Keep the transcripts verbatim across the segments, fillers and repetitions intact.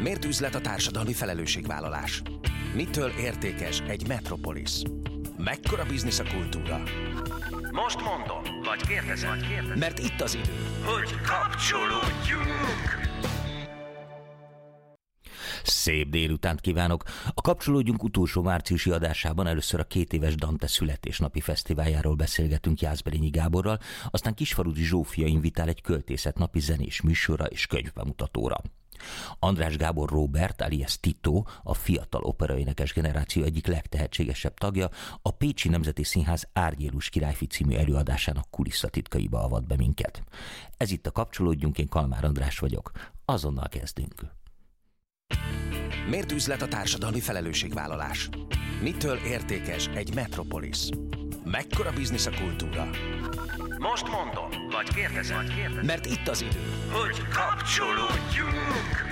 Miért üzlet a társadalmi felelősségvállalás? Mitől értékes egy metropolisz? Mekkora biznisz a kultúra? Most mondom, vagy kérdezem, vagy kérdezem. Mert itt az idő, hogy kapcsolódjunk! Szép délutánt kívánok! A Kapcsolódjunk utolsó márciusi adásában először a két éves Dante születésnapi fesztiváljáról beszélgetünk Jászberényi Gáborral, aztán Kisfaludy Zsófia invitál egy költészetnapi zenés műsorra és könyvbemutatóra. András Gábor Róbert, alias Tito, a fiatal operaénekes generáció egyik legtehetségesebb tagja, a Pécsi Nemzeti Színház Árgyélus királyfi című előadásának kulisszatitkaiba avat be minket. Ez itt a Kapcsolódjunk, én Kalmár András vagyok. Azonnal kezdünk. Miért üzlet a társadalmi felelősségvállalás? Mitől értékes egy metropolisz? Mekkora biznisz a kultúra? Most mondom, vagy kérdezem, vagy kérdezem. Mert itt az idő, hogy kapcsolódjunk!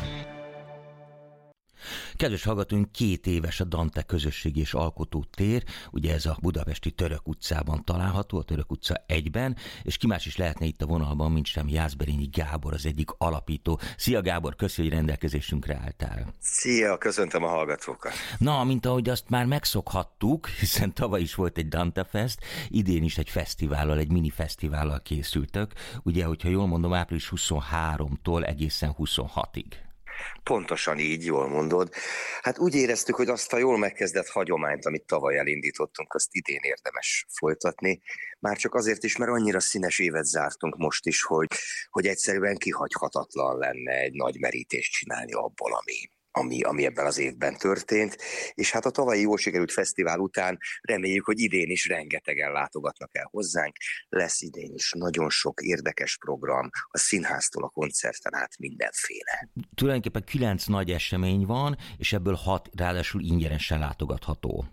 Kedves hallgatóink, két éves a Dante közösségi és alkotó tér, ugye ez a budapesti Török utcában található, a Török utca egyben, és ki más is lehetne itt a vonalban, mint sem Jászberényi Gábor, az egyik alapító. Szia Gábor, köszi, hogy rendelkezésünkre álltál. Szia, köszöntöm a hallgatókat. Na, mint ahogy azt már megszokhattuk, hiszen tavaly is volt egy Dante Fest, idén is egy fesztivállal, egy mini fesztivállal készültök, ugye, hogyha jól mondom, április huszonháromtól egészen huszonhatig. Pontosan így, jól mondod. Hát úgy éreztük, hogy azt a jól megkezdett hagyományt, amit tavaly elindítottunk, azt idén érdemes folytatni. Már csak azért is, mert annyira színes évet zártunk most is, hogy, hogy egyszerűen kihagyhatatlan lenne egy nagy merítést csinálni abból, ami... Ami, ami ebben az évben történt, és hát a tavalyi jól sikerült fesztivál után reméljük, hogy idén is rengetegen látogatnak el hozzánk, lesz idén is nagyon sok érdekes program, a színháztól a koncerten át mindenféle. Tulajdonképpen kilenc nagy esemény van, és ebből hat ráadásul ingyenesen látogatható.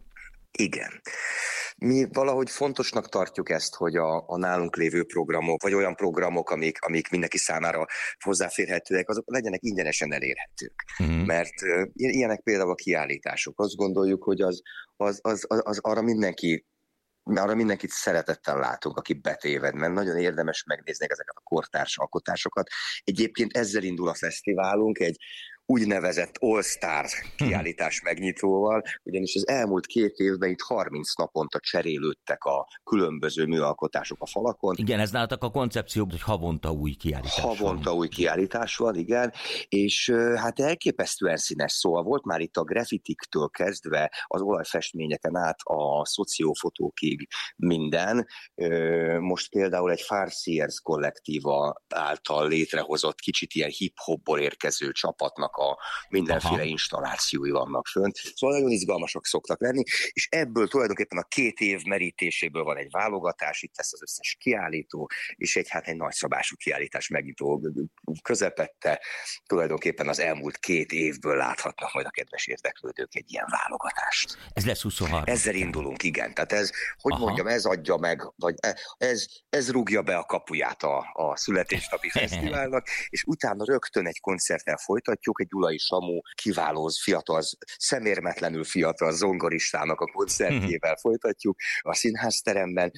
Igen. Mi valahogy fontosnak tartjuk ezt, hogy a, a nálunk lévő programok, vagy olyan programok, amik, amik mindenki számára hozzáférhetőek, azok legyenek ingyenesen elérhetők. Uh-huh. Mert uh, ilyenek például a kiállítások. Azt gondoljuk, hogy az, az, az, az, az arra mindenki arra mindenkit szeretettel látunk, aki betéved, mert nagyon érdemes megnézni ezeket a kortárs alkotásokat. Egyébként ezzel indul a fesztiválunk, egy úgynevezett All-Star kiállítás megnyitóval, ugyanis az elmúlt két évben itt harminc naponta cserélődtek a különböző műalkotások a falakon. Igen, ez nálatok a koncepció, hogy havonta új kiállítás Havonta van. új kiállítás van, igen, és hát elképesztően színes, szóval volt már itt a graffitiktől kezdve az olajfestményeken át a szociófotókig minden. Most például egy Farseers kollektíva által létrehozott kicsit ilyen hip-hopból érkező csapatnak a mindenféle Aha. installációi vannak fönt. Szóval nagyon izgalmasak szoktak lenni, és ebből tulajdonképpen a két év merítéséből van egy válogatás, itt lesz az összes kiállító, és egy, hát egy nagyszabású kiállítás megnyitó közepette. Tulajdonképpen az elmúlt két évből láthatnak majd a kedves érdeklődők egy ilyen válogatást. Ez lesz huszonharmadikán. Ezzel indulunk, igen. Tehát ez, hogy Aha. mondjam, ez adja meg, vagy ez, ez rúgja be a kapuját a, a születésnapi fesztiválnak, és utána rögtön egy koncerttel folytatjuk, egy Gyulai Samu kiváló fiatal, szemérmetlenül fiatal zongoristának a koncertjével folytatjuk a színházteremben.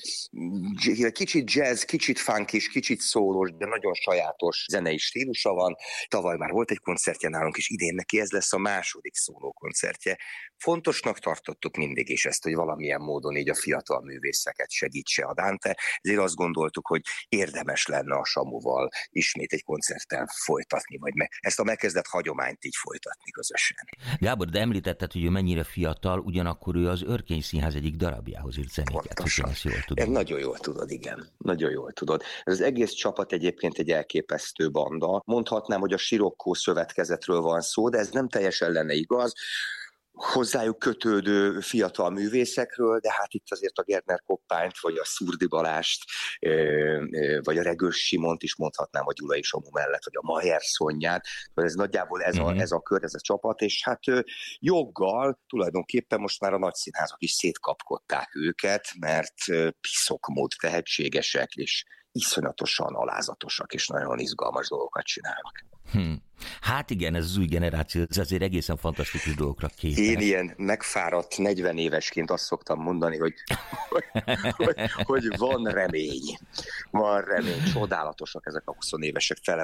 Kicsit jazz, kicsit funk is, kicsit szólós, de nagyon sajátos zenei stílusa van. Tavaly már volt egy koncertje nálunk, és idén neki ez lesz a második szóló koncertje. Fontosnak tartottuk mindig is ezt, hogy valamilyen módon így a fiatal művészeket segítse a Dante. Ezért azt gondoltuk, hogy érdemes lenne a Samuval ismét egy koncerten folytatni, vagy me- ezt a megkezdett hagyományt így folytatni közösen. Gábor, de említetted, hogy ő mennyire fiatal, ugyanakkor ő az Örkény Színház egyik darabjához írt zenéket. Pontosan. Ezt jól tudom. Nagyon jól tudod, igen. Nagyon jól tudod. Ez az egész csapat egyébként egy elképesztő banda. Mondhatnám, hogy a Sirokkó szövetkezetről van szó, de ez nem teljesen lenne igaz. Hozzájuk kötődő fiatal művészekről, de hát itt azért a Gertner Koppányt, vagy a Szurdi Balást, vagy a Regős Simont is mondhatnám a Gyulai Samu mellett, vagy a Mayer Szonyát. Ez nagyjából ez a, ez a kör, ez a csapat, és hát joggal tulajdonképpen most már a nagy színházak is szétkapkodták őket, mert piszok mód tehetségesek, és iszonyatosan alázatosak, és nagyon izgalmas dolgokat csinálnak. Hm. Hát igen, ez az új generáció, ez azért egészen fantasztikus dolgokra képes. Én ilyen megfáradt negyven évesként azt szoktam mondani, hogy, hogy, hogy, hogy van remény. Van remény. Csodálatosak ezek a húsz évesek, tele vannak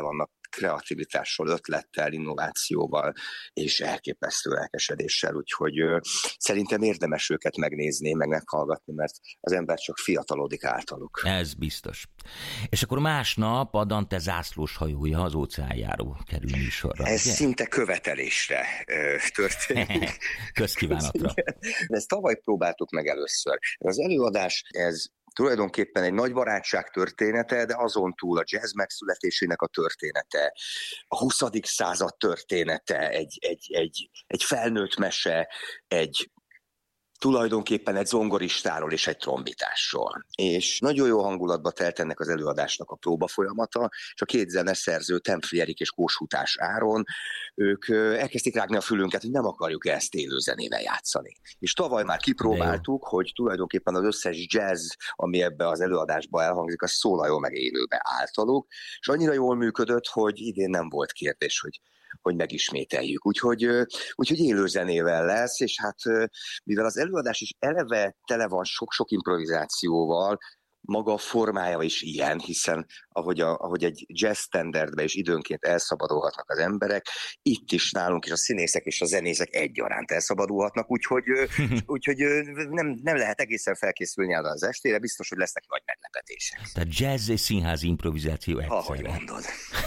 kreativitással, ötlettel, innovációval és elképesztő lelkesedéssel, úgyhogy szerintem érdemes őket megnézni, meg meghallgatni, mert az ember csak fiatalodik általuk. Ez biztos. És akkor másnap a Dante zászlós hajója az óceánjáró kerül műsorra. Ez ugye? Szinte követelésre ö, történik. Közkívánatra. Ezt tavaly próbáltuk meg először. Az előadás, ez tulajdonképpen egy nagy barátság története, de azon túl a jazz megszületésének a története, a huszadik század története, egy, egy, egy, egy felnőtt mese, egy tulajdonképpen egy zongoristáról és egy trombitásról. És nagyon jó hangulatba telt ennek az előadásnak a próba folyamata, és a két zeneszerző, Templi Erik és Kóshutás Áron, ők elkezdték rágni a fülünket, hogy nem akarjuk ezt élő zenével játszani. És tavaly már kipróbáltuk, hogy tulajdonképpen az összes jazz, ami ebbe az előadásba elhangzik, az szólaljon meg élőbe általuk, és annyira jól működött, hogy idén nem volt kérdés, hogy hogy megismételjük. Úgyhogy, úgyhogy élő zenével lesz, és hát mivel az előadás is eleve tele van sok-sok improvizációval, maga a formája is ilyen, hiszen ahogy, a, ahogy egy jazz standardben is időnként elszabadulhatnak az emberek, itt is nálunk is a színészek és a zenészek egyaránt elszabadulhatnak, úgyhogy, úgyhogy nem, nem lehet egészen felkészülni arra az estére, biztos, hogy lesznek nagy meglepetések. Tehát jazz és színházi improvizáció egyszerre. Ahogy mondod.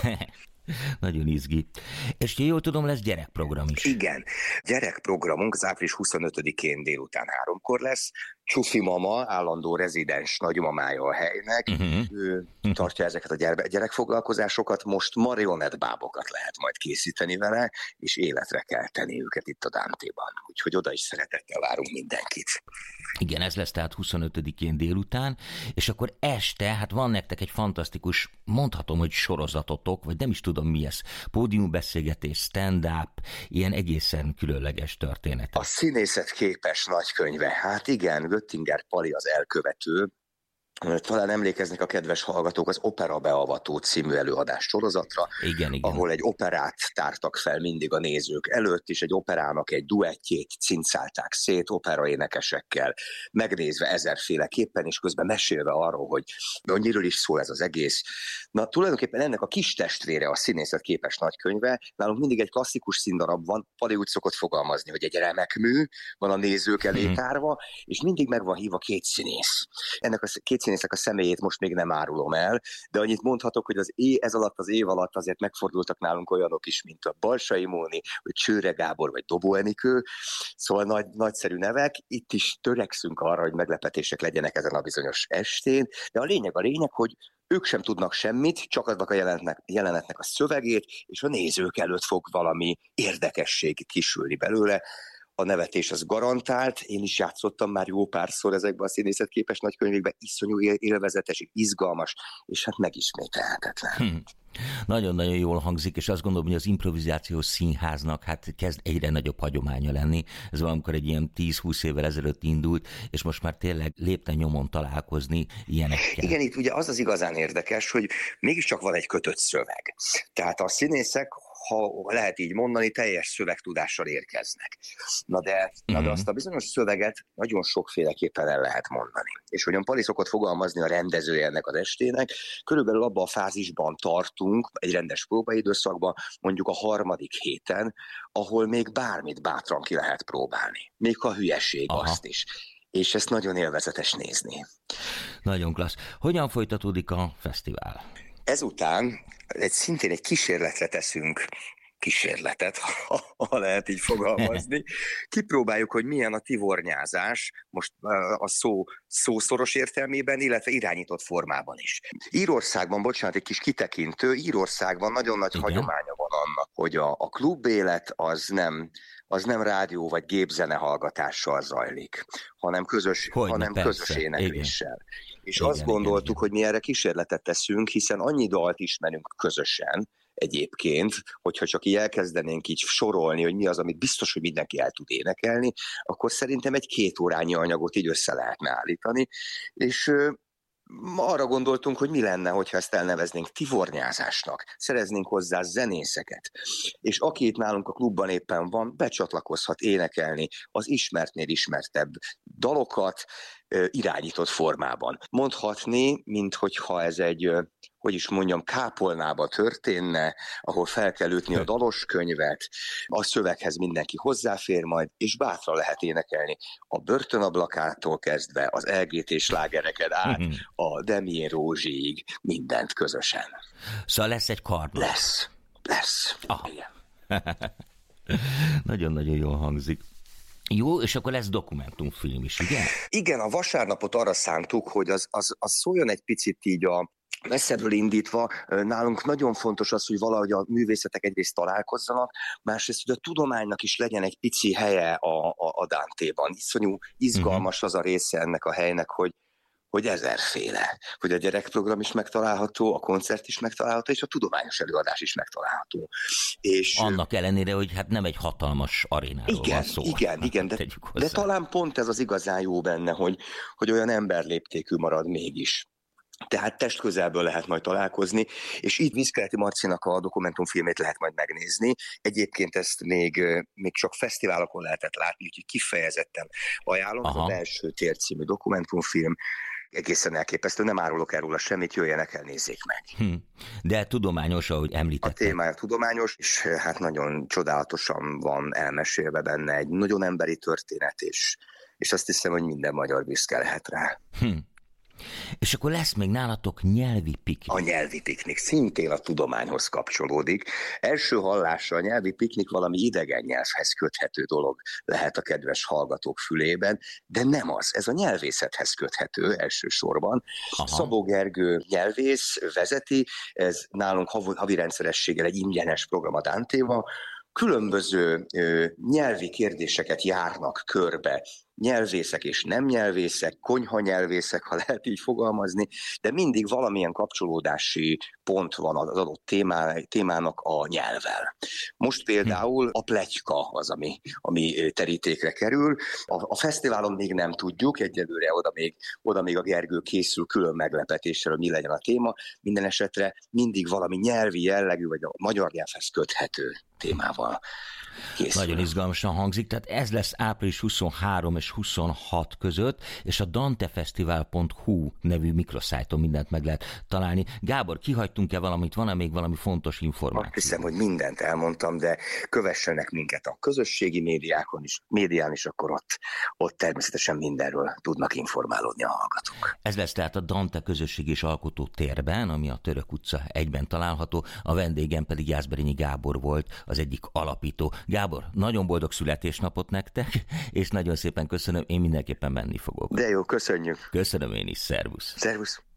Nagyon izgi. És jól tudom, lesz gyerekprogram is. Igen. Gyerekprogramunk az április huszonötödikén délután háromkor lesz. Csufi mama, állandó rezidens nagymamája a helynek. Uh-huh. Ő tartja ezeket a gyerekfoglalkozásokat. Most marionettbábokat lehet majd készíteni vele, és életre kell tenni őket itt a Dante-ban. Úgyhogy oda is szeretettel várunk mindenkit. Igen, ez lesz tehát huszonötödikén délután, és akkor este, hát van nektek egy fantasztikus, mondhatom, hogy sorozatotok, vagy nem is tudom mi ez, pódiumbeszélgetés, stand-up, ilyen egészen különleges történet. A színészet képes nagykönyve. Hát igen, Göttinger Pali az elkövető. Talán emlékeznek a kedves hallgatók az Opera Beavató című előadás sorozatra, igen, igen. ahol egy operát tártak fel mindig a nézők előtt, és egy operának egy duettjét cincálták szét operaénekesekkel, megnézve ezerféleképpen, és közben mesélve arról, hogy annyiről is szól ez az egész. Na, tulajdonképpen ennek a kis testvére a színészet képes nagykönyve, nálunk mindig egy klasszikus színdarab van, Pali úgy szokott fogalmazni, hogy egy remek mű van a nézők elé tárva, és mindig meg van hívva két színész. Ennek a két színészek a személyét most még nem árulom el, de annyit mondhatok, hogy az é, ez alatt az év alatt azért megfordultak nálunk olyanok is, mint a Balsai Móni, vagy Csőre Gábor, vagy Dobó Enikő, szóval nagy, nagyszerű nevek. Itt is törekszünk arra, hogy meglepetések legyenek ezen a bizonyos estén, de a lényeg a lényeg, hogy ők sem tudnak semmit, csak adnak a jelenetnek, jelenetnek a szövegét, és a nézők előtt fog valami érdekesség kisülni belőle. A nevetés az garantált, én is játszottam már jó párszor ezekben a színészetképes nagykönyvekben, iszonyú élvezetes, izgalmas, és hát megismételhetetlen. Hm. Nagyon-nagyon jól hangzik, és azt gondolom, hogy az improvizációs színháznak hát kezd egyre nagyobb hagyománya lenni. Ez valamikor egy ilyen tíz-húsz évvel ezelőtt indult, és most már tényleg lépten nyomon találkozni ilyenekkel. Igen, itt ugye az az igazán érdekes, hogy mégiscsak van egy kötött szöveg. Tehát a színészek, ha lehet így mondani, teljes szövegtudással érkeznek. Na de, na de azt a bizonyos szöveget nagyon sokféleképpen el lehet mondani. És hogyan Pali szokott fogalmazni a rendezője ennek az estének, körülbelül abban a fázisban tartunk, egy rendes próbaidőszakban, mondjuk a harmadik héten, ahol még bármit bátran ki lehet próbálni. Még a hülyeség, aha, azt is. És ezt nagyon élvezetes nézni. Nagyon klassz. Hogyan folytatódik a fesztivál? Ezután egy, szintén egy kísérletre teszünk kísérletet, ha, ha lehet így fogalmazni. Kipróbáljuk, hogy milyen a tivornyázás, most a szó szószoros értelmében, illetve irányított formában is. Írországban, bocsánat, egy kis kitekintő, Írországban nagyon nagy igen, hagyománya van annak, hogy a, a klubélet az nem, az nem rádió vagy gépzene hallgatással zajlik, hanem közös, hanem közös énekléssel. Igen. És igen, azt gondoltuk, igen, hogy mi erre kísérletet teszünk, hiszen annyi dalt ismerünk közösen, egyébként, hogyha csak így elkezdenénk így sorolni, hogy mi az, amit biztos, hogy mindenki el tud énekelni, akkor szerintem egy két órányi anyagot így össze lehetne állítani, és ö, arra gondoltunk, hogy mi lenne, hogyha ezt elneveznénk tivornyázásnak, szereznénk hozzá zenészeket, és aki itt nálunk a klubban éppen van, becsatlakozhat énekelni az ismertnél ismertebb dalokat, irányított formában. Mondhatni, minthogyha ez egy hogy is mondjam, kápolnába történne, ahol fel kell ütni a dalos könyvet, a szöveghez mindenki hozzáfér majd, és bátran lehet énekelni a Börtönablakától kezdve az el gé té slágereket át, a Demjén Rózsiig, mindent közösen. Szóval lesz egy karnap? Lesz, lesz. Ah. Nagyon-nagyon jól hangzik. Jó, és akkor lesz dokumentumfilm is, ugye? Igen, a vasárnapot arra szántuk, hogy az, az, az szóljon egy picit így a messzebbről indítva. Nálunk nagyon fontos az, hogy valahogy a művészetek egyrészt találkozzanak, másrészt, hogy a tudománynak is legyen egy pici helye a, a, a Dante-ban. Iszonyú izgalmas uh-huh. az a része ennek a helynek, hogy hogy ezerféle, hogy a gyerekprogram is megtalálható, a koncert is megtalálható, és a tudományos előadás is megtalálható. És annak ellenére, hogy hát nem egy hatalmas arénáról igen, van szó. Igen, igen, de, de talán pont ez az igazán jó benne, hogy, hogy olyan emberléptékű marad mégis. Tehát testközelből lehet majd találkozni, és így Vízkeleti Marcinak a dokumentumfilmét lehet majd megnézni. Egyébként ezt még, még csak fesztiválokon lehetett látni, úgyhogy kifejezetten ajánlom. Aha. A Belső tér című dokumentumfilm egészen elképesztő, nem árulok el róla semmit, jöjjenek el, nézzék meg. Hm. De tudományos, ahogy említettem. A témája tudományos, és hát nagyon csodálatosan van elmesélve benne egy nagyon emberi történet, és, és azt hiszem, hogy minden magyar büszke lehet rá. Hm. És akkor lesz még nálatok nyelvi piknik. A nyelvi piknik szintén a tudományhoz kapcsolódik. Első hallásra a nyelvi piknik valami idegen nyelvhez köthető dolog lehet a kedves hallgatók fülében, de nem az. Ez a nyelvészethez köthető elsősorban. Aha. Szabó Gergő nyelvész vezeti, ez nálunk havi rendszerességgel egy ingyenes program a Dante-val. Különböző ö, nyelvi kérdéseket járnak körbe, nyelvészek és nem nyelvészek, konyhanyelvészek, ha lehet így fogalmazni, de mindig valamilyen kapcsolódási pont van az adott témá, témának a nyelvvel. Most például a pletyka az, ami, ami terítékre kerül. A, a fesztiválon még nem tudjuk, egyelőre oda még, oda még a Gergő készül külön meglepetéssel, hogy mi legyen a téma. Minden esetre mindig valami nyelvi jellegű, vagy a magyar nyelvhez köthető témával készül. Nagyon izgalmasan hangzik, tehát ez lesz április huszonhárom és huszonhat között, és a dantefesztivál pont hu nevű mikroszájton mindent meg lehet találni. Gábor, kihagytunk-e valamit? Van-e még valami fontos információ? Azt hiszem, hogy mindent elmondtam, de kövessenek minket a közösségi médiákon is, médián is, akkor ott, ott természetesen mindenről tudnak informálódni a hallgatók. Ez lesz tehát a Dante közösség és alkotó térben, ami a Török utca egyben található, a vendégem pedig Jászberényi Gábor volt, az egyik alapító. Gábor, nagyon boldog születésnapot nektek, és nagyon szépen köszönöm, én mindenképpen menni fogok. De jó, köszönjük. Köszönöm én is, szervusz. Szervusz.